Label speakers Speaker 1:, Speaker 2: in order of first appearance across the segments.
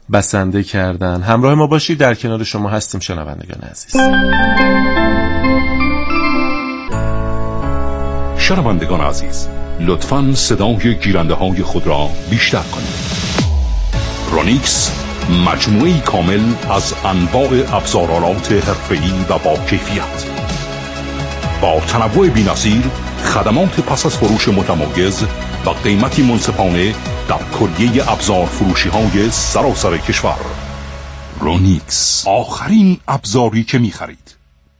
Speaker 1: بسنده کردن. همراه ما باشید، در کنار شما هستیم شنوندگان عزیز.
Speaker 2: شنوندگان عزیز، لطفاً صدای گیرنده های خود را بیشتر کنید. رونیکس مجموعه‌ای کامل از انواع ابزارالات حرفه‌ای و با کیفیت، با تنوع بی‌نظیر، خدمات پس از فروش متمایز و قیمتی منصفانه در کلیه ابزار فروشی های سراسر کشور. رونیکس، آخرین ابزاری که می‌خرید.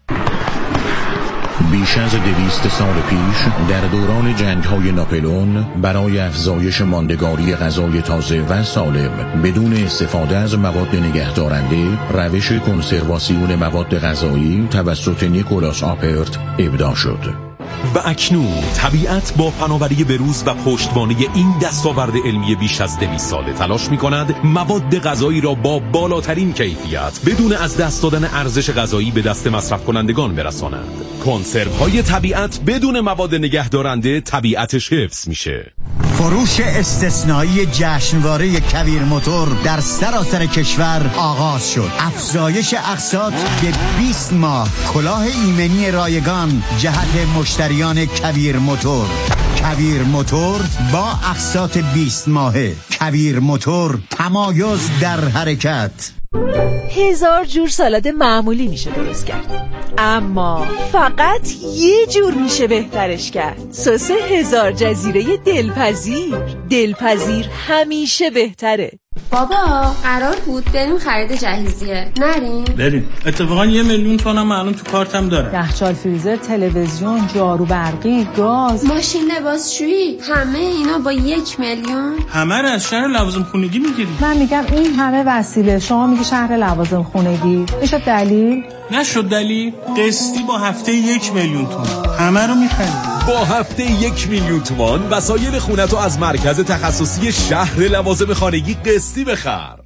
Speaker 3: بیش از 200 سال پیش در دوران جنگ‌های ناپلئون برای افزایش ماندگاری غذای تازه و سالم بدون استفاده از مواد نگهدارنده، روش کنسرواسیون مواد غذایی توسط نیکولاس آپرت ابداع شد.
Speaker 4: و اکنون طبیعت با فناوری بروز و پشتوانه این دستاورد علمی بیش از 200 ساله تلاش می‌کند مواد غذایی را با بالاترین کیفیت بدون از دست دادن ارزش غذایی به دست مصرف کنندگان برساند. کنسروهای طبیعت بدون مواد نگهدارنده طبیعتش حفظ میشه.
Speaker 5: فروش استثنایی جشنواره کویر موتور در سراسر کشور آغاز شد. افزایش اقساط به 20 ماه، کلاه ایمنی رایگان جهت مشتریان کویر موتور. کویر موتور با اقساط 20 ماهه. کویر موتور، تمایز در حرکت.
Speaker 6: 1000 جور سالاد معمولی میشه درست کرد، اما فقط یه جور میشه بهترش کرد. سس 1000 جزیره دلپذیر همیشه بهتره.
Speaker 7: بابا قرار بود بریم خرید جهیزیه،
Speaker 8: بریم. اتفاقا 1,000,000 تومنم الان تو کارتم داره.
Speaker 9: یخچال، فریزر، تلویزیون، جارو برقی، گاز،
Speaker 7: ماشین لباسشویی، همه اینا با 1,000,000.
Speaker 8: همه رو از شهر لوازم خونگی میگیری.
Speaker 9: من میگم این همه وسیله، شما میگی شهر لوازم خونگی. میشه دلیل؟
Speaker 8: نشد دلیل. قسطی با هفته 1,000,000 تومان همه رو میخریم.
Speaker 4: با هفته 1,000,000 تومان وسایل خونتو از مرکز تخصصی شهر لوازم خانگی قسطی بخر.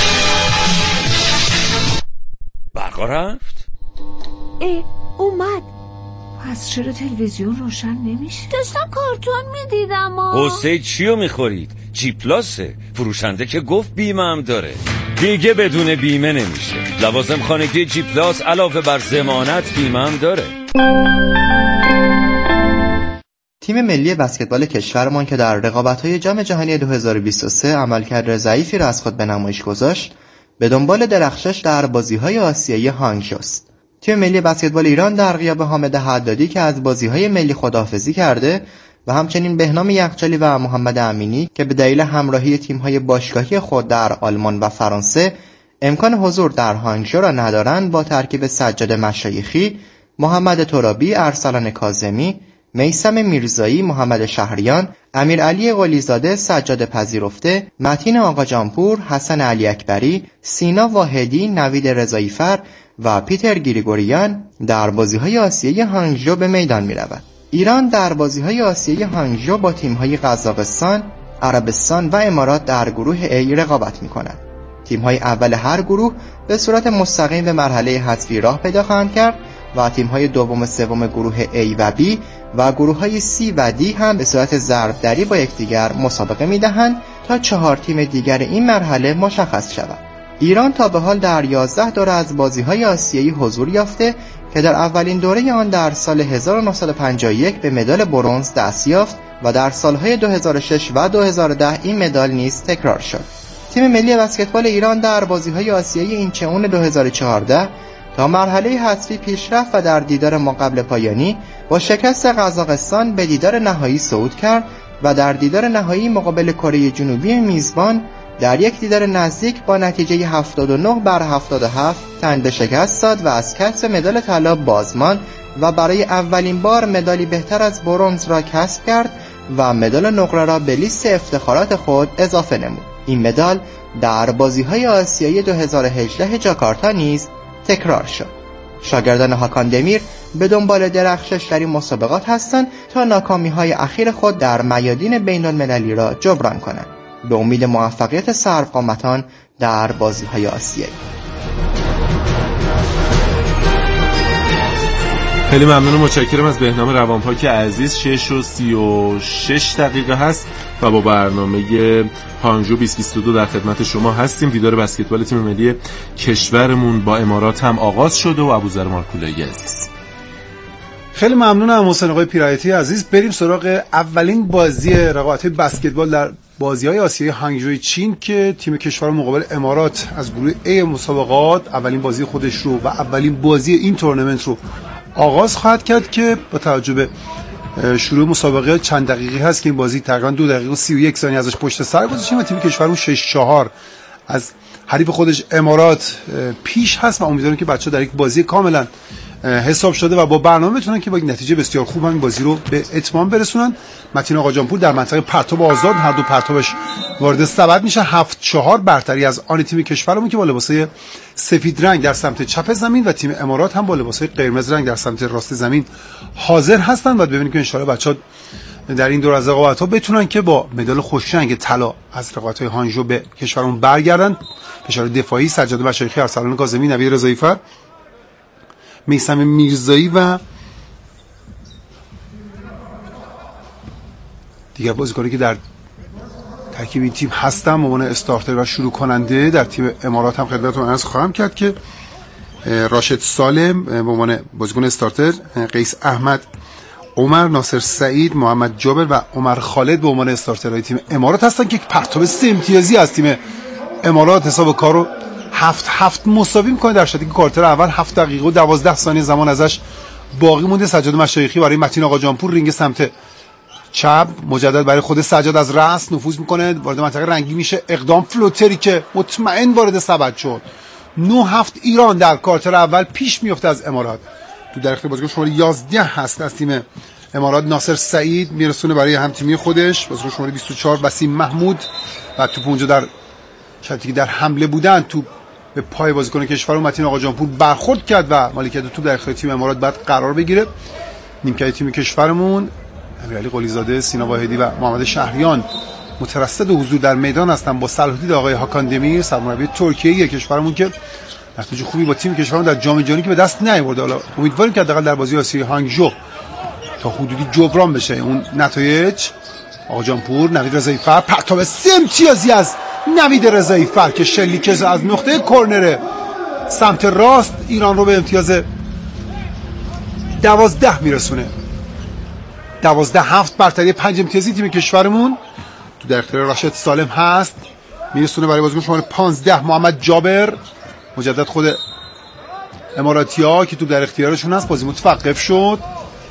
Speaker 4: برقا رفت؟
Speaker 6: اومد. پس چرا تلویزیون روشن نمیشه؟
Speaker 7: داشتم کارتون میدیدم.
Speaker 10: قصه چیو میخورید؟ جی پلاسه. فروشنده که گفت بیمه هم داره. دیگه بدون بیمه نمیشه. لوازم خانگی جی پلاس علاوه بر ضمانت بیمه هم داره.
Speaker 11: تیم ملی بسکتبال کشورمان که در رقابت‌های جام جهانی 2023 عملکرد ضعیفی را از خود به نمایش گذاشت، به دنبال درخشش در بازی‌های آسیایی هانگژو است. تیم ملی بسکتبال ایران در غیاب حامد حدادی که از بازی‌های ملی خداحافظی کرده و همچنین بهنام یخچالی و محمد امینی که به دلیل همراهی تیم‌های باشگاهی خود در آلمان و فرانسه امکان حضور در هانگژو را ندارند، با ترکیب سجاد مشایخی، محمد ترابی، ارسلان کاظمی، میثم میرزایی، محمد شهریان، امیرعلی قلیزاده، سجاد پذیرفته، متین آقاجانپور، حسن علی اکبری، سینا واحدی، نوید رضاییفر و پیتر گریگوریان در بازی‌های آسیایی هانگژو به میدان می‌رود. ایران در بازی‌های آسیایی هانگژو با تیم‌های قزاقستان، عربستان و امارات در گروه A رقابت می‌کند. تیم‌های اول هر گروه به صورت مستقیم به مرحله حذفی راه پیدا خواهند کرد و تیم‌های دوم و سوم گروه A و B و گروه‌های C و D هم به صورت ضربدری با یکدیگر مسابقه می‌دهند تا 4 تیم دیگر این مرحله مشخص شود. ایران تا به حال در 11 دوره از بازی‌های آسیایی حضور یافته که در اولین دوره آن در سال 1951 به مدال برنز دست یافت و در سال‌های 2006 و 2010 این مدال نیز تکرار شد. تیم ملی بسکتبال ایران در بازی‌های آسیایی اینچئون 2014 تا مرحله حذفی پیش رفت و در دیدار ماقبل پایانی با شکست قزاقستان به دیدار نهایی صعود کرد و در دیدار نهایی مقابل کره جنوبی میزبان در یک دیدار نزدیک با نتیجه 79-77 تن به شکست داد و از کسب مدال طلا بازمان و برای اولین بار مدالی بهتر از برنز را کسب کرد و مدال نقره را به لیست افتخارات خود اضافه نمود. این مدال در بازی‌های آسیایی 2018 جاکارتا نیز تکرار شد. شاگردان هاکان دمیر به دنبال درخشش در این مسابقات هستند تا ناکامی‌های اخیر خود در میادین بین‌المللی را جبران کنند، به امید موفقیت سرقامتان در بازی‌های آسیایی.
Speaker 1: خیلی ممنون و متشکرم از بهنام روانپاک عزیز. 6:36 هست. و با برنامه هانگژو 2022 در خدمت شما هستیم. دیدار بسکتبال تیم ملی کشورمون با امارات هم آغاز شده و ابوذر مارکولایی عزیز.
Speaker 12: خیلی ممنونم حسین آقای پیرایتی عزیز. بریم سراغ اولین بازی رقابت بسکتبال در بازی‌های آسیایی هانگژوی چین که تیم کشور مقابل امارات از گروه A مسابقات اولین بازی خودش رو و اولین بازی این تورنمنت رو آغاز خواهد کرد که با توجه به شروع مسابقه چند دقیقی هست که این بازی تقریبا 2 دقیقه و 31 ثانیه ازش پشت سر گذاشتیم و تیم کشورمون 6-4 از حریف خودش امارات پیش هست و امیدوارم که بچه‌ها در یک بازی کاملا حساب شده و با برنامه بتونن که با یک نتیجه بسیار خوب همین بازی رو به اتمام برسونن. متین آقاجانپور در منطقه پرتاب آزاد هر دو پرتابش وارد سبد میشه. 7-4 برتری از آن تیم کشورمون که با لباسای سفید رنگ در سمت چپ زمین و تیم امارات هم با لباسای قرمز رنگ در سمت راست زمین حاضر هستن. بعد ببینیم که ان شاءالله بچه‌ها در این دور از رقابت‌ها بتونن که با مدال خوش رنگ طلا از رقابت‌های هانگژو به کشورمون برگردن. فشار دفاعی سجاد مشایخی، ارسلان کاظمی، نوید رضایی‌فر، میثم میرزایی و دیگر بازیکنانی که در ترکیب این تیم هستن به عنوان استارتر و شروع کننده در تیم امارات هم خدمتتون عرض خواهم کرد که راشد سالم به عنوان بازیکن استارتر، قیس احمد، عمر، ناصر سعید، محمد جابر و عمر خالد به عنوان استارترهای تیم امارات هستن که پرتاب 3 امتیازی از تیم امارات حساب کار رو 7-7 مساوی میکنه در شدی که کوارتر اول 7 دقیقه و 12 ثانیه زمان ازش باقی مونده. سجاد مشایخی برای متین آقاجانپور رینگ سمت چپ مجدد برای خود سجاد از راست نفوذ میکنه، وارد منطقه رنگی میشه، اقدام فلوتری که مطمئن وارد سبد شد. 9-7 ایران در کوارتر اول پیش میفته از امارات. تو در اختیار بازیکن شماره 11 هست از تیم امارات ناصر سعید میرسونه برای هم تیمی خودش. بازیکن شماره 24 وسیم محمود و توپ اونجا در شرطی که در حمله بودن توپ به پای بازیکن کشور متین آقاجانپور برخورد کرد و مالکیت توپ در اختیار تیم امارات بعد قرار بگیره. نیمکت تیم کشورمون امیرعلی قلیزاده، سینا واحدی و محمد شهریان مترصد حضور در میدان هستن با صلاح الدین آقای هاکان دمیر سرمربی ترکیه کشورمون که نتیجه خوبی با تیم کشورمون در جام جهانی که به دست نیاورده. حالا امیدواریم که حداقل در بازی آسیایی هانگژو تا حدودی جبران بشه اون نتایج. آقاجانپور، نوید رضایی‌فر، پرتاب 3 امتیازی از نوید رضایی‌فر که شلیک از نقطه کرنر سمت راست ایران رو به امتیاز 12 میرسونه. 12-7 برتری 5 امتیازی تیم کشورمون تو در اختیار راشد سالم هست، میرسونه برای بازیکن شماره 15 محمد جابر. مجدد خود اماراتی‌ها که تو در اختیارشون هست، بازی متوقف شد.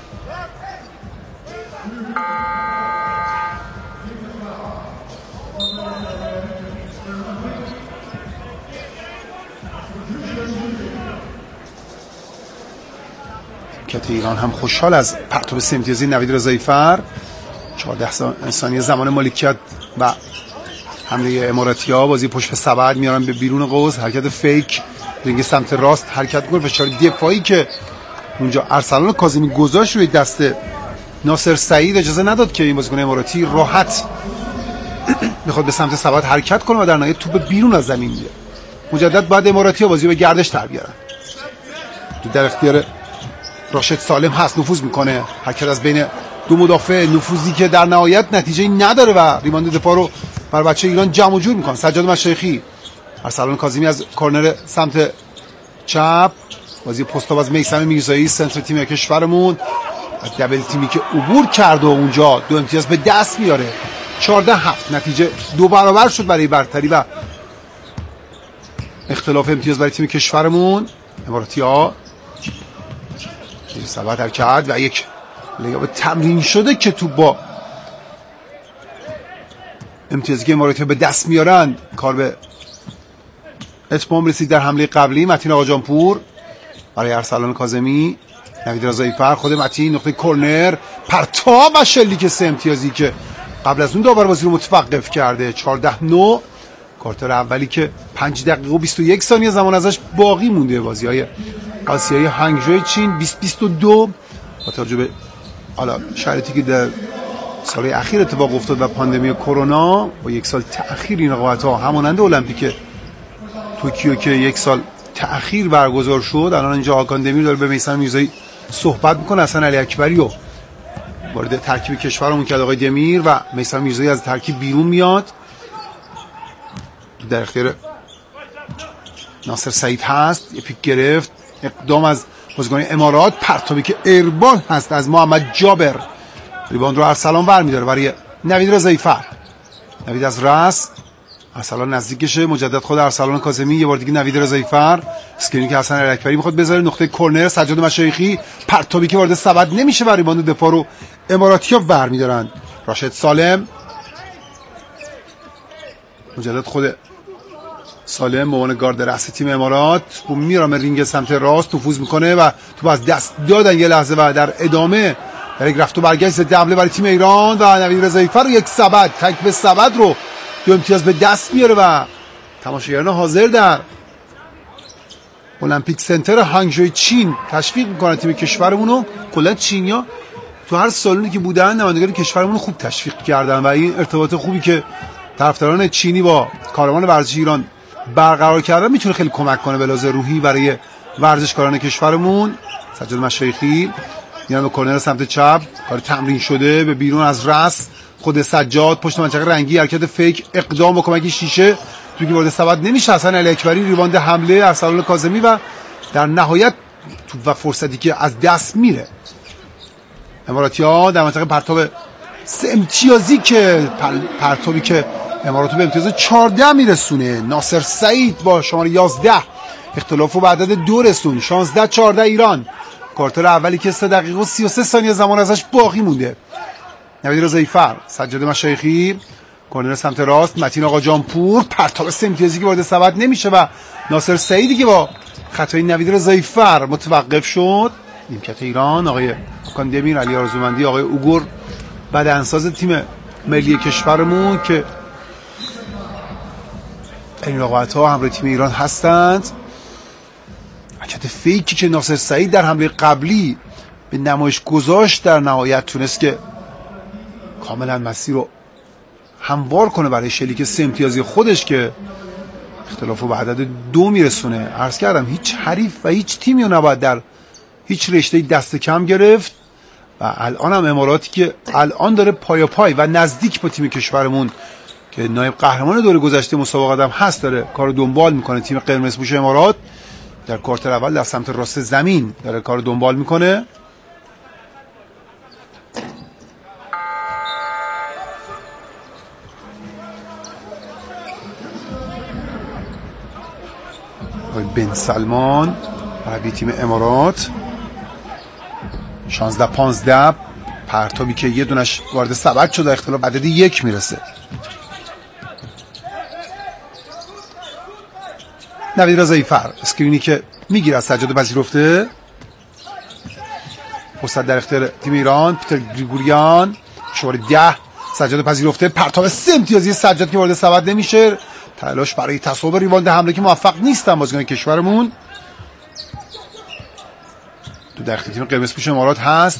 Speaker 12: کت ایران هم خوشحال از پرتاب 3 امتیازی نوید رضایی‌فر. 14 ثانیه زمان مالکیت و حمله اماراتی‌ها. بازی پشت به سبد میارن به بیرون قوس، حرکت فیک رینگ سمت راست حرکت می‌کنه. فشار دفاعی که اونجا ارسلان کاظمی گذاشت روی دست ناصر سعید اجازه نداد که این بازیکن اماراتی راحت بخواد به سمت سبد حرکت کنه و در نهایت توپ بیرون از زمین میره. مجدد بعد اماراتی‌ها بازی به گردش در بیارن. در اختیار راشد سالم هست، نفوذ میکنه، حرکت از بین دو مدافع، نفوذی که در نهایت نتیجه نداره و ریباند دفاع رو بر بچه ایران جمع و جور میکنه. سجاد مشایخی، ارسلان کاظمی از کورنر سمت چپ، بازی پستاب از میثم میرزایی سنتر تیم کشورمون، از دبل تیمی که عبور کرد و اونجا 2 امتیاز به دست میاره. 14-7 نتیجه 2 برابر شد برای برتری و اختلاف امتیاز برای تیم کشورمون. اماراتی‌ها سبت حرکت و یک لیاب تمرین شده که تو با امتیازی که اماراتی به دست میارن کار به اتمام رسید. در حمله قبلی متین آقاجانپور برای ارسلان کاظمی، نوید رضایی‌فر، خود متین، نقطه کرنر، پرتاب و شلیک 3 امتیازی که قبل از اون داور بازی رو متوقف کرده. 14-9 کوارتر اولی که 5 دقیقه و 21 ثانیه زمان ازش باقی مونده. بازی‌های آسیایی هانگژو چین 2022 با توجه به حالا شرایطی که در سال اخیر اتفاق افتاد و پاندمی کرونا با 1 سال تأخیر این رقابت‌ها همانند المپیک توکیو که 1 سال تأخیر برگزار شد. الان اینجا هاکان دمیر داره به میثم میرزایی صحبت میکنه. حسن علی اکبری و وارد ترکیب کشورمون کرد آقای دمیر و میثم میرزایی از ترکیب بیرون میاد. در اختیار ناصر سعید هست، یه پیک گرفت، اقدام از بازیکن امارات، پرتابی که ایربال هست از محمد جابر، ریباند رو ارسلان برمی‌داره برای نوید رضایی فر. نوید از راست، ارسلان نزدیکشه، مجدد خود ارسلان کاظمی، یه بار دیگه نوید رضایی فر، اسکرینی که حسن اکبری میخواد بذاره نقطه کرنر، سجاد مشایخی، پرتابی که وارد سبد نمیشه و ریباند دفاع رو اماراتی‌ها برمی‌دارن. راشد سالم، مجدد خود سالم به عنوان گارد رأس تیم امارات و میرم رینگ سمت راست نفوذ میکنه و تو از دست دادن یه لحظه و در ادامه در یک رفت و برگشت دبله برای تیم ایران و نوید رضایی فر یک سبد تک به سبد رو 2 امتیاز به دست میاره و تماشاگران حاضر در المپیک سنتر هانگژو چین تشویق میکنن تیم کشورمون رو. کلا چینیا تو هر سالونی که بودن نمایندگان کشورمون رو خوب تشویق کردن و این ارتباط خوبی که طرفداران چینی با کاروان ورزشی ایران برقرار کردن میتونه خیلی کمک کنه به لحاظ روحی برای ورزشکاران کشورمون. سجاد مشایخی میان به کرنر سمت چپ، کار تمرین شده به بیرون از رأس، خود سجاد پشت منطقه رنگی حرکت فیک، اقدام با کمک شیشه توی که وارد سبد نمیشه، حسن علی اکبری ریباند حمله ارسلان کاظمی و در نهایت تو و فرصتی که از دست میره اماراتی‌ها در منطقه پرتاب 3 امتیازی که پرتابی که اماراتو به امتیاز 14 میرسونه. ناصر سعید با شماره 11 اختلاف رو به عدد 2 رسون. 16-14 ایران. کوارتر اولی که 3 دقیقه و 33 ثانیه زمان ازش باقی مونده. نوید رضایی فر، سجاد مشایخی، کرنر سمت راست، متین آقا جانپور، پرتاب 3 امتیازی که وارد سبد نمیشه و ناصر سعیدی که با خطای نوید رضایی فر متوقف شد. نیمکت ایران آقای حکام دمیر، علی آرزومندی، آقای اوگور بدنساز تیم ملی کشورمون که این رقابت‌ها همراه تیم ایران هستند. حرکت فیکی که ناصر سعید در حمله قبلی به نمایش گذاشت در نهایت تونست که کاملا مسیر رو هموار کنه برای شلیک 3 امتیازی خودش که اختلاف رو به عدد 2 میرسونه. عرض کردم هیچ حریف و هیچ تیمی رو نباید در هیچ رشته‌ای دست کم گرفت و الان هم اماراتی که الان داره پای و نزدیک با تیم کشورمون که نایب قهرمان دوره گذشته مسابقات هم هست داره کارو دنبال میکنه. تیم قرمزپوش امارات در کوارتر اول در سمت راست زمین داره کارو دنبال میکنه. بن سلمان برای تیم امارات 16-15 پرتابی که یه دونش وارد سبد شده، اختلاف عدد 1 میرسه. نوید رضایی فر اسکرینی که میگیره از سجاد پذیرفته، فرصت در اختیار تیم ایران. پیتر گریگوریان شماره 10 سجاد پذیرفته، پرتاب 3 امتیازی سجاد که وارد سبد نمیشه، تلاش برای تصویب ریباند حمله که موفق نیستن بازیکن کشورمون. تو در اختیار تیم قرمزپوش امارات هست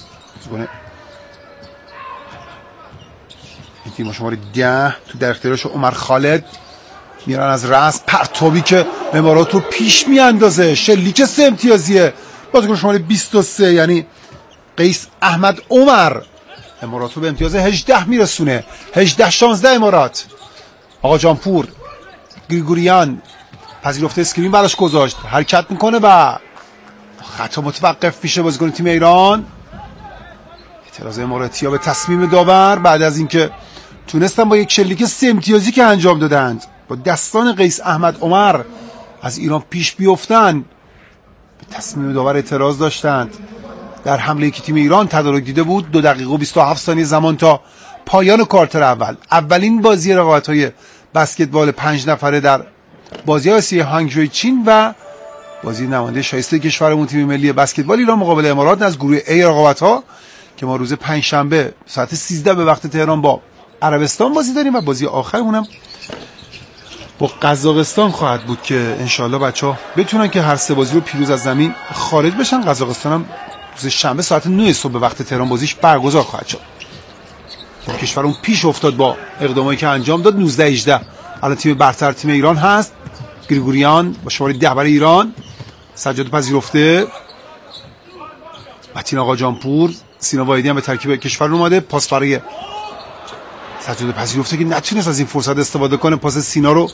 Speaker 12: این تیم شماره 10 تو در اختیارش عمر خالد میرن از رأس، پرتابی که امارات رو پیش میاندازه، شلیک 3 امتیازیه بازیکن شماره 23 یعنی قیس احمد عمر امارات رو به امتیاز 18 میرسونه. 18-16 امارات. آقا جانپور گریگوریان پذیرفته اسکرین براش گذاشت، حرکت میکنه و خطا متوقف میشه بازیکن تیم ایران. اعتراض اماراتی‌ها به تصمیم داور بعد از اینکه تونستن با یک شلیک 3 امتیازی که انجام دادند با دستان قیس احمد عمر از ایران پیش بیفتن، به تصمیم داور اعتراض داشتند. در حمله که تیم ایران تدارک دیده بود 2 دقیقه و 27 ثانیه زمان تا پایان کوارتر اول. اولین بازی رقابت‌های بسکتبال 5 نفره در بازی آسیای هانگژو چین و بازی نماینده شایسته کشورمون تیم ملی بسکتبال ایران مقابل امارات از گروه A رقابت‌ها که ما روز 5 شنبه ساعت 13 به وقت تهران با عربستان بازی داریم و بازی آخرمون هم با قزاقستان خواهد بود که انشالله بچه‌ها بتونن که هر 3 بازی رو پیروز از زمین خارج بشن. قزاقستان هم روز شنبه ساعت 9 صبح به وقت تهران بازیش برگزار خواهد شد. کشورمون پیش افتاد با اقداماتی که انجام داد. 19-18 الان تیم برتر تیم ایران هست. گریگوریان با شماره 10 برای ایران، سجاد پذیرفته، متین آقا جانپور سینا واحدی هم به ترکیب کشور اومده. پاس برای سجاد پذیرفته که نتونست از این فرصت استفاده کنه. پاس سینا رو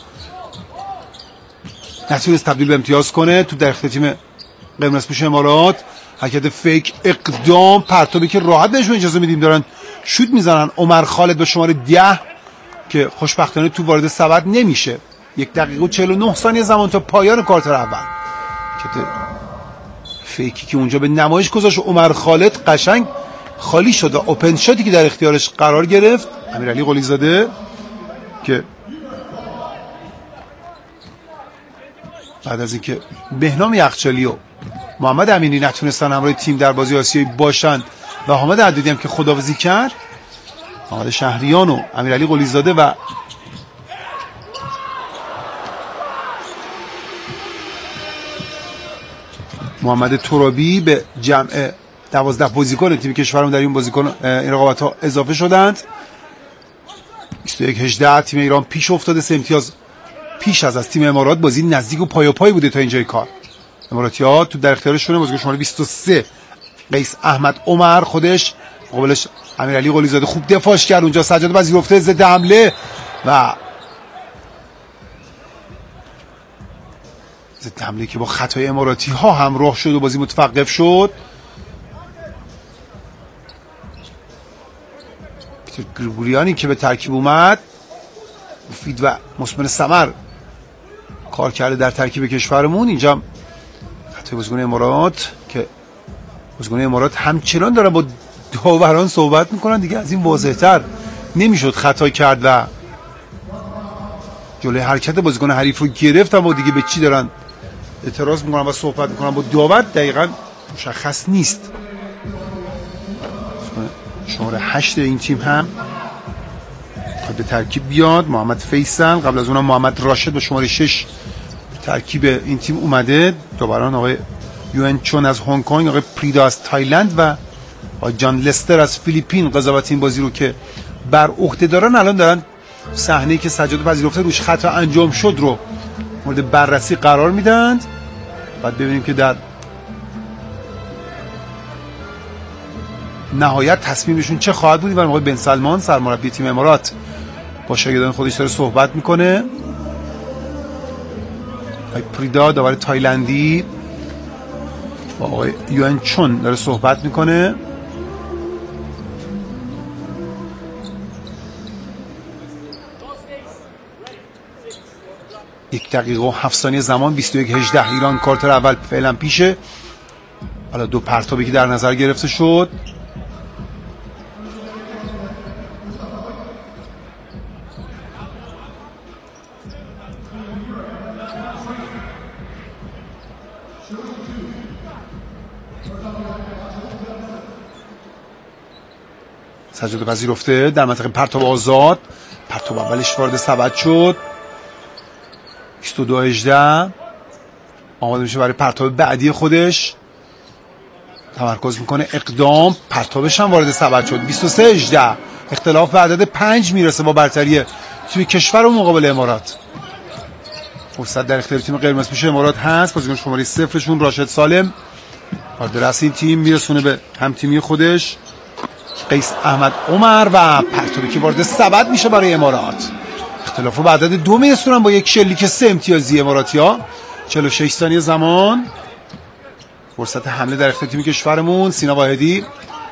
Speaker 12: نتونست تبدیل به امتیاز کنه. تو در اختیار تیم قرمز پوش امارات. حرکت فیک، اقدام، پرتابی که راحت بهشون اجازه میدیم دارن شوت میزنن. عمر خالد به شماره 10 که خوشبختانه تو وارد سبد نمیشه. 1 دقیقه و 49 ثانیه زمان تا پایان کوارتر اول. حرکت فیکی که اونجا به نمایش گذاشت عمر خالد قشنگ خالی شد و اوپن شاتی که در اختیارش قرار گرفت امیرعلی قلیزاده که بعد از اینکه بهنام یخچالی و محمد امینی نتونستن همراه تیم در بازی آسیایی باشند و حامد عددی هم که خداحافظی کرد، محمد شهریان و امیرعلی قلیزاده و محمد ترابی به جمع 12 بازیکن تیم کشورمون در این بازیکن این رقابت‌ها اضافه شدند. 21-18 تیم ایران پیش افتاده. 3 امتیاز پیش از تیم امارات. بازی نزدیک و پای و پای بوده تا اینجای کار. اماراتی‌ها تو در اختیارشونه. بازیکن شماره 23 قیس احمد عمر خودش، مقابلش امیرعلی قلیزاده خوب دفاعش کرد. اونجا سجاد پذیرفته ضد حمله و ضد حمله که با خطای اماراتی‌ها همراه شد و بازی متوقف شد. گریگوریانی که به ترکیب اومد مفید و مثمر ثمر کار کرده در ترکیب کشورمون. اینجا خطای بازیکن امارات که بازیکن امارات همچنان دارن با داوران صحبت میکنن دیگه. از این واضح‌تر نمیشد خطا کرد و جلوی حرکت بازیکن حریف رو گرفت، اما دیگه به چی دارن اعتراض میکنن و صحبت میکنن با داور دقیقاً مشخص نیست. شماره 8 این تیم هم به ترکیب بیاد. محمد فیصل، قبل از اونم محمد راشد به شماره 6 ترکیب این تیم اومده. داوران آقای یوئن چون از هنگ کنگ، آقای پریدا از تایلند و آقای جان لستر از فیلیپین قضاوت این بازی رو که بر عهده دارن. الان دارن صحنه‌ای که سجاد پذیرفته روش خطا انجام شد رو مورد بررسی قرار میدن. بعد ببینیم که در نهایت تصمیمشون چه خواهد بود. ولی آقای بن سلمان سرمربی تیم امارات با شاگردان خودش داره صحبت میکنه. آقای پریدا داور تایلندی با آقای یوئن چون داره صحبت میکنه. یک دقیقه و 7 ثانیه زمان. 21-18 ایران کوارتر اول فعلا پیشه. حالا 2 پرتابی که در نظر گرفته شد. سجاد پذیرفته در منطقه پرتاب آزاد. پرتاب اولش وارد سبد شد. 22-18 آماده میشه برای پرتاب بعدی خودش. تمرکز میکنه، اقدام، پرتابش هم وارد سبد شد. 23-18 اختلاف به عدد 5 میرسه با برتری تیم کشور و مقابل امارات. فرصت در اختیار تیم قرمز پوش امارات هست. بازیکن شماره 0 راشد سالم آدرس این تیم میرسونه به هم تیمی خودش قیس احمد عمر و پرتابی که وارد سبد میشه برای امارات. اختلاف رو به عدد 2 میرسونن با یک شلیک 3 امتیازی اماراتی‌ها. 46 ثانیه زمان. فرصت حمله در اختیار تیم کشورمون. سینا واحدی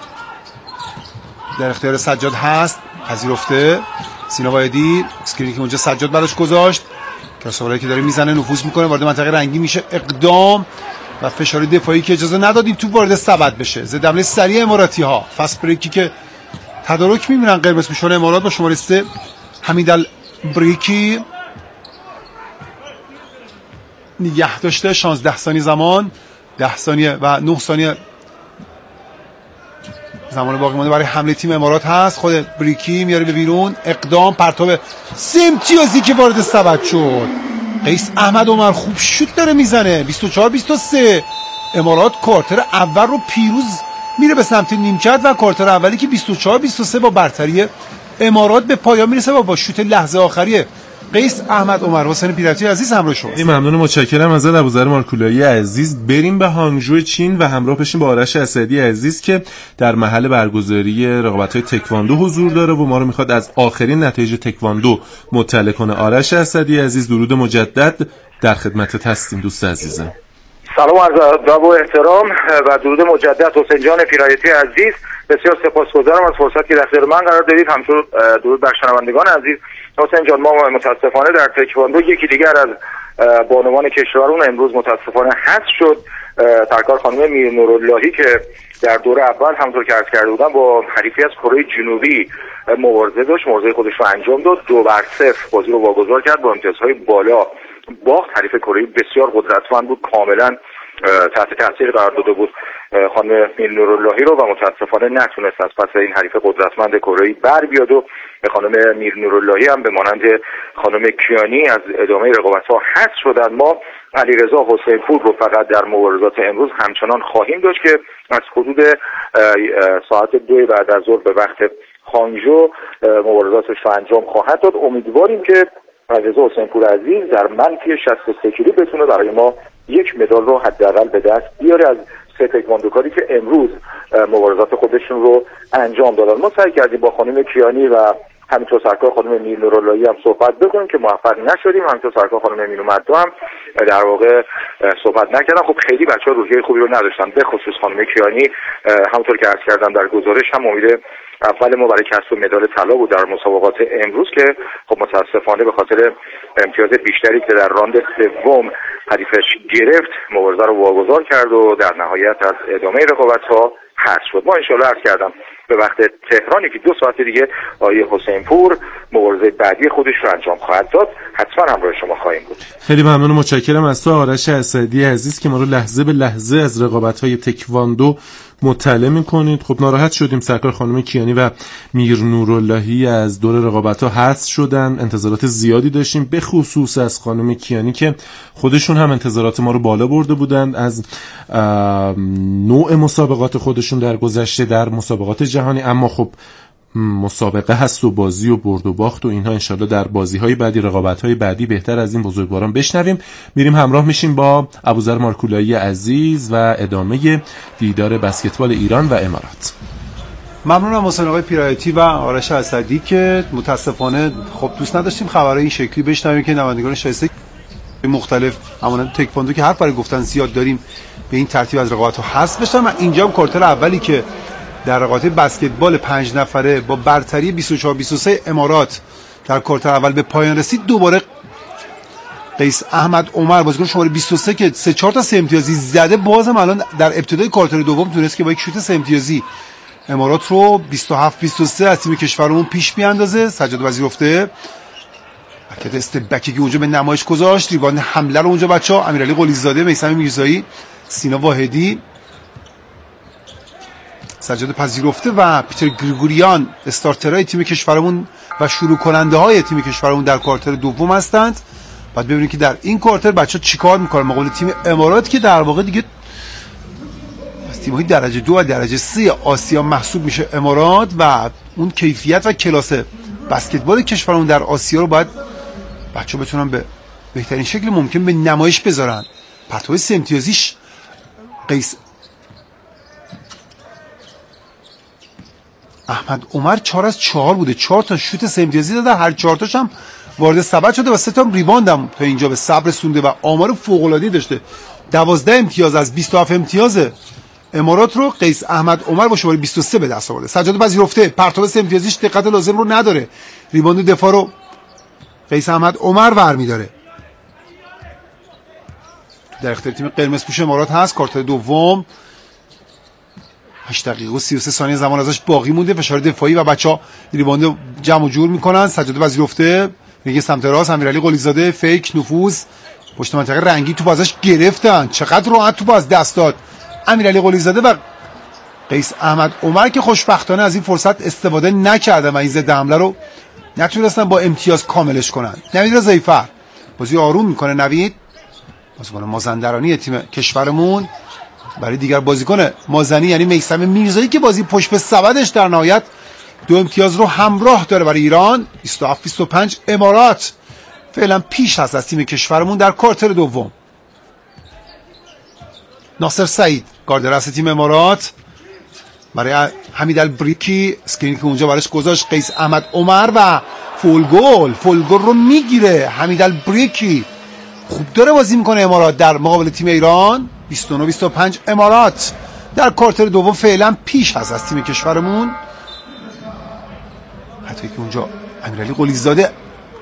Speaker 12: در اختیار سجاد هست، پذیرفته. سینا واحدی اسکرینی که اونجا سجاد براش گذاشت، کراساوری که داره میزنه نفوذ میکنه، وارد منطقه رنگی میشه. اقدام و فشار دفاعی که اجازه ندادیم تو وارد سبد بشه. ضد حمله سریع اماراتی‌ها. فاست بریکی که تدارک میبینن قرمز پوشان امارات با شماره 3 حمیدال بریکی نگه داشته. 16 ثانیه زمان. 10 ثانیه و 9 ثانیه زمان باقی مونده برای حمله تیم امارات هست. خود بریکی میاره به بیرون. اقدام، پرتاب 3 امتیازی که وارد سبد شد. قیس احمد عمر خوب شوت داره میزنه. 24-23 امارات کوارتر اول رو پیروز میره به سمت نیمکت و کوارتر اولی که 24-23 با برتری امارات به پایان میرسه و با شوت لحظه آخری قیس احمد عمر، حسین پیرتی عزیز همراه شماست.
Speaker 1: ممنون، متشکرم ازت ابوذر مارکولایی عزیز. بریم به هانگژو چین و همراه بشیم با آرش اسدی عزیز که در محل برگزاری رقابت‌های تکواندو حضور داره و ما رو میخواد از آخرین نتایج تکواندو مطلع کنه. آرش اسدی عزیز، درود مجدد، در خدمتت هستیم دوست عزیزم.
Speaker 13: سلام عرض ادب و احترام و درود مجدد حسین جان پیرایتی عزیز. بسیار سپاسگزارم از فرصتی که در اختیار من قرار دادید. همچنین درود بر شنوندگان عزیز. حسین جان، ما متاسفانه در تکواندو یکی دیگر از بانوان کشورمون امروز متاسفانه حذف شد. سرکار خانم میر نوراللهی که در دور اول همونطور که عرض کرده بودم با حریفی از کره جنوبی مبارزه داشت، مبارزه خودش رو انجام داد، 2-0 بازی رو واگذار کرد، با امتیازهای بالا باخت. حریف کره بسیار قدرتمند بود، کاملا تحت تاثیر قرار داده بود خانم میر نوراللهی رو و متاسفانه نتونست از پس این حریف قدرتمند کره‌ای بر بیاد و خانم میر نوراللهی هم به مانند خانم کیانی از ادامه رقابت‌ها حذف شدند. ما علیرضا حسینپور رو فقط در مبارزات امروز همچنان خواهیم داشت که از حدود ساعت 2 بعد از ظهر به وقت هانگژو مبارزاتش رو انجام خواهد داد. امیدواریم که علیرضا حسینپور عزیز در منفی 63 کیلو بتونه برای ما یک مدال رو حداقل به دست بیاره از سه تکواندوکاری که امروز مبارزات خودشون رو انجام دادن. ما سعی کردیم با خانم کیانی و همینطور سرکار خانم میر نوراللهی هم صحبت بکنیم که موفق نشدیم. همینطور سرکار خانم مینومردو هم در واقع صحبت نکردن. خب خیلی بچه‌ها روحیه خوبی رو نداشتن، به خصوص خانم کیانی. همونطور که عرض کردم در گزارش هم امید اول ما برای کسب مدال طلا بود در مسابقات امروز که خب متاسفانه به خاطر امتیاز بیشتری که در راند سوم حریفش گرفت مبارزه رو واگذار کرد و در نهایت از ادامه رقابت‌ها حذف شد. ما انشالله عرض کردم به وقت تهرانی که 2 ساعت دیگه آقای حسینپور مبارزه بعدی خودش رو انجام خواهد داد، حتما همراه شما خواهیم بود.
Speaker 1: خیلی ممنون و متشکرم از تو آرش اسدی عزیز که ما رو لحظه به لحظه از رقابت‌های تکواندو مطلع می‌کنید. خب ناراحت شدیم سرکار خانم کیانی و میر نوراللهی از دور رقابت‌ها حذف شدن. انتظارات زیادی داشتیم به خصوص از خانم کیانی که خودشون هم انتظارات ما رو بالا برده بودن از نوع مسابقات خودشون در گذشته در مسابقات جهانی، اما خب مسابقه هست و بازی و برد و باخت و اینها. انشالله در بازی‌های بعدی، رقابت‌های بعدی بهتر از این بزرگواران بشنویم. میریم همراه میشیم با ابوذر مارکولایی عزیز و ادامه دیدار بسکتبال ایران و امارات.
Speaker 12: ممنونم حسین آقای پیرایتی و آرش اسدی که متاسفانه خب دوست نداشتیم خبرای این شکلی بشنویم که نمایندگان شایسته مختلف همون تکواندو که هر بار گفتن زیاد داریم به این ترتیب از رقابت‌ها حذف بشن. و اینجا هم کوارتر اولی که در رقابت بسکتبال 5 نفره با برتری 24-23 امارات در کوارتر اول به پایان رسید. دوباره قیس احمد عمر بازیکن شماره 23 که 3-4 تا 3 امتیازی زده، بازم الان در ابتدای کوارتر دوم تونست که با یک شوت 3 امتیازی امارات رو 27-23 از تیم کشورمون پیش بیاندازه. سجاد وزیرفته حرکت استپ بکی که اونجا به نمایش گذاشت، ریباند حمله رو اونجا بچه‌ها امیرعلی قلیزاده، میثم میرزایی، سینا واحدی، سجاد پذیرفته و پیتر گریگوریان استارترهای تیم کشورمون و شروع کننده های تیم کشورمون در کوارتر دوم هستند. بعد ببینیم که در این کوارتر بچه‌ها چیکار میکنن مقابل تیم امارات که در واقع دیگه از تیم‌های درجه 2 و درجه 3 آسیا محسوب میشه امارات و اون کیفیت و کلاس بسکتبال کشورمون در آسیا رو باید بچه‌ها بتونن به بهترین شکل ممکن به نمایش بذارن. پرتو 3 امتیازیش قیس احمد عمر 4 از 4 بوده، 4 تا شوت 3 امتیازی داده، هر 4 تاش هم وارد سبد شده و 3 تا ریباند هم تا اینجا به صبر رسونده و آمار فوق‌العاده‌ای داشته. 12 امتیاز از 27 امتیاز امارات رو قیس احمد عمر با شماره 23 به دست آورده. سجاد پذیرفته پرتاب 3 امتیازیش دقت لازم رو نداره، ریباند دفاع رو قیس احمد عمر برمی‌داره. در اختیار تیم قرمز پوش امارات هست. کوارتر دوم 8 دقیقه و 33 ثانیه زمان ازش باقی مونده. فشار دفاعی و بچه‌ها ریباند جمع و جور میکنن. سجاد وزیرفته میگه سمت راست، امیرعلی قلیزاده فیک نفوذ پشت منطقه رنگی توپ ازش گرفتن، چقدر راحت توپ از دست داد امیرعلی قلیزاده و قیس احمد عمر که خوشبختانه از این فرصت استفاده نکردن و این ضد حمله رو نتونستن با امتیاز کاملش کنن. نوید رضایی‌فر بازی آروم میکنه. نوید بازیکن مازندرانی تیم کشورمون برای دیگر بازیکن مازنی یعنی میثم میرزایی که بازی پشت به سبدش در نهایت 2 امتیاز رو همراه داره برای ایران. 27-25 امارات فعلا پیش هست از تیم کشورمون در کوارتر دوم. ناصر سعید گارد راست تیم امارات برای حمید البریکی، اسکرینی که اونجا براش گذاشت قیس احمد عمر و فول گل رو میگیره. حمید البریکی خوب داره بازی میکنه امارات در مقابل تیم ایران. 29-25 امارات در کوارتر دوم فعلا پیش هست از تیم کشورمون. حتی که اونجا امیرعلی قلیزاده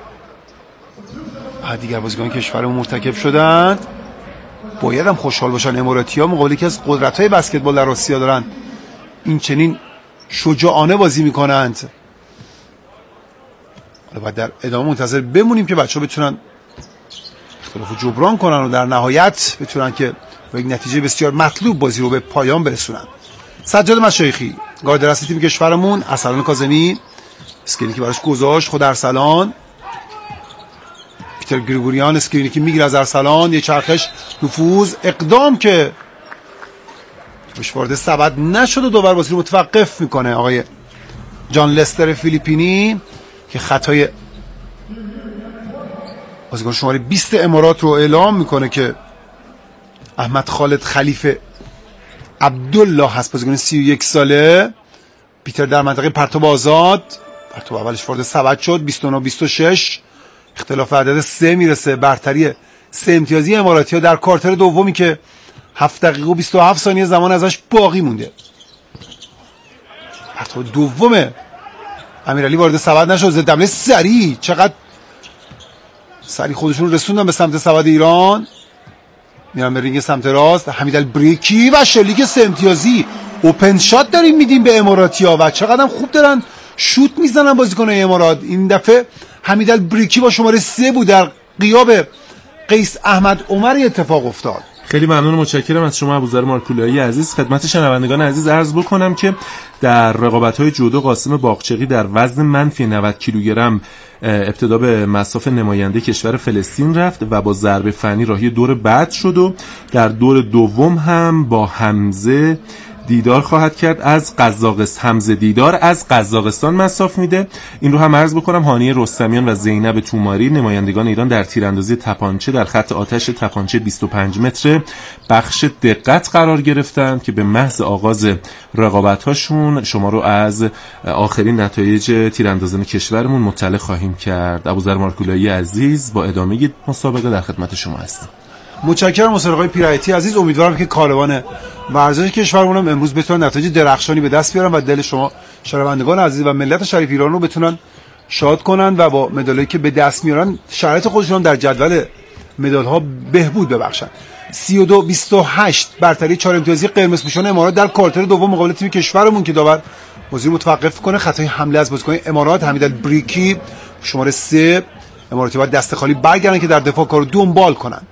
Speaker 12: دیگر بازیکن کشورمون مرتکب شدند. باید هم خوشحال باشن اماراتی‌ها مقابل یکی از قدرت‌های بسکتبال در آسیا دارن این چنین شجاعانه بازی میکنند. حالا باید در ادامه منتظر بمونیم که بچه‌ها بتونن اختلافو جبران کنن و در نهایت بتونن که با یک نتیجه بسیار مطلوب بازی رو به پایان برسونن. سجاد مشایخی گارد راست تیم کشورمون، ارسلان کاظمی اسکرینی که براش گذاشت خود ارسلان، پیتر گریگوریان اسکرینی که میگیره از ارسلان، یه چرخش نفوذ اقدام که توش وارد سبد نشد و دوباره بازی رو متوقف میکنه آقای جان لستر فیلیپینی که خطای بازیکن شماره 20 امارات رو اعلام میکنه که احمد خالد خلیفه عبدالله هست، بازیکن 31 ساله. پیتر در منطقه پرتاب آزاد، پرتاب اولش وارد سبد شد. 29-26 اختلاف عدد 3 میرسه، برتری 3 امتیازی اماراتی ها در کوارتر دومی که 7 دقیقه و 27 ثانیه زمان ازش باقی مونده. پرتاب دومه امیرعلی وارد سبد نشد، ضد حمله سریع، چقدر سریع خودشون رسوندن به سمت سبد ایران. میرن به رینگ سمت راست، حمید البریکی و شلیک 3 امتیازی. اوپن شات داریم میدیم به اماراتی‌ها و چقدر خوب دارن شوت میزنن بازیکن‌های امارات. این دفعه حمید البریکی با شماره 3 بود، در غیاب قیس احمد عمر اتفاق افتاد.
Speaker 1: خیلی ممنون و متشکرم از شما ابوذر مارکولایی عزیز. خدمت شنوندگان عزیز عرض بکنم که در رقابت‌های جودو قاسم باغچقی در وزن منفی 90 کیلوگرم ابتدا به مصاف نماینده کشور فلسطین رفت و با ضربه فنی راهی دور بعد شد و در دور دوم هم با حمزه دیدار خواهد کرد از قزاقستان. حمزه دیدار از قزاقستان مصاف میده. این رو هم عرض بکنم هانیه رستمیان و زینب توماری نمایندگان ایران در تیراندازی تپانچه در خط آتش تپانچه 25 متر بخش دقت قرار گرفتند که به محض آغاز رقابت‌هاشون شما رو از آخرین نتایج تیراندازان کشورمون مطلع خواهیم کرد. ابوذر مارکولایی عزیز با ادامه مسابقه در خدمت شما هستم.
Speaker 12: متشکرم از آقای پیرایتی عزیز. امیدوارم که کاروان ورزش کشورمون هم امروز بتونن نتایج درخشانی به دست بیارن و دل شما شنوندگان عزیز و ملت شریف ایران رو بتونن شاد کنن و با مدالایی که به دست میارن شرایط خودشون در جدول مدال‌ها بهبود ببخشن. 32-28 برتری 4 امتیازی قرمز پوشان امارات در کوارتر دوم مقابل تیم کشورمون که داور بازی رو متوقف کنه. خطای حمله از بازیکن امارات حمید البریکی شماره 3. اماراتی باید دست خالی برگردن که در دفاع کارو دنبال کنن.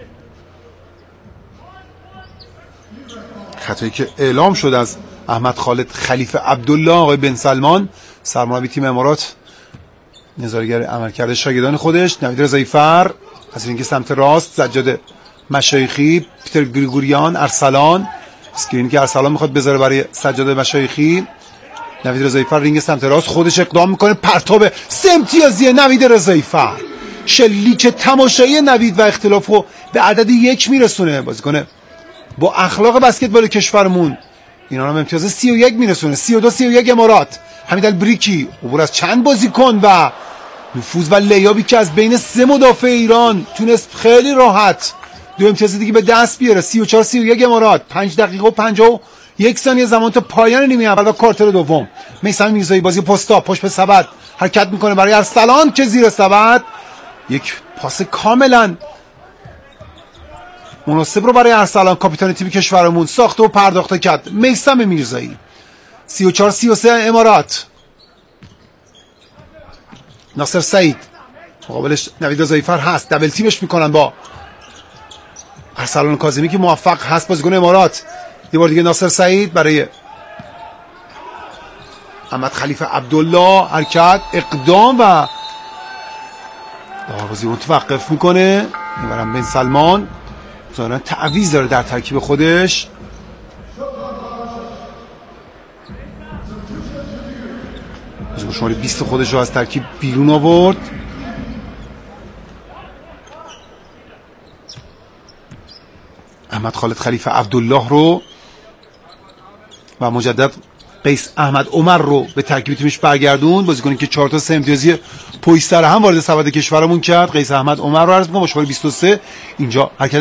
Speaker 12: خطایی که اعلام شد از احمد خالد خلیفه عبدالله آقای بن سلمان سرمربی تیم امارات نظاره‌گر عملکرد شاگردان خودش. نوید رضایی فر از رینگ سمت راست، سجاد مشایخی، پیتر گریگوریان، ارسلان اسکرینی که ارسلان میخواد بذاره برای سجاد مشایخی. نوید رضایی فر رینگ سمت راست خودش اقدام میکنه، پرتاب 3 امتیازی نوید رضایی فر، شلیک تماشایی نوید و اختلافو به عدد 1 میرسونه. بازیکن با اخلاق بسکتبال کشورمون اینا هم امتیاز 31 میرسونه. 32-31 امارات. حمید البریکی عبور از چند بازیکن و نفوذ و لیابی که از بین 3 مدافع ایران تونست خیلی راحت 2 امتیاز دیگه به دست بیاره. 34-31 امارات. 5 دقیقه و 51 ثانیه زمان تا پایان نیمه اول و کوارتر دوم. میثم میرزایی بازی پستا پشت به سبد حرکت میکنه برای ارسلان که زیر سبد یک پاس کاملا مناسب رو برای ارسلان کاپیتان تیم کشورمون ساخته و پرداخته کرد. میثم میرزایی. 34-33 امارات. ناصر سعید مقابلش نوید رضایی فر هست، دبل تیمش میکنن با ارسلان کاظمی که موفق هست بازیکن امارات. یه بار دیگه ناصر سعید برای احمد خلیفه عبدالله حرکت اقدام و بازی متوقف میکنه. میبرن بن سلمان ظاهرا تعویض داره در ترکیب خودش. شماره 20 خودش رو از ترکیب بیرون آورد. احمد خالد خلیفه عبدالله رو و مجدد قیس احمد عمر رو به ترکیب تیمش برگردون. بازیکنی که 4 تا 3 امتیازی پشت سر هم وارد سبد کشورمون کرد. قیس احمد عمر رو عرض می‌کنم با شماره 23 اینجا حرکت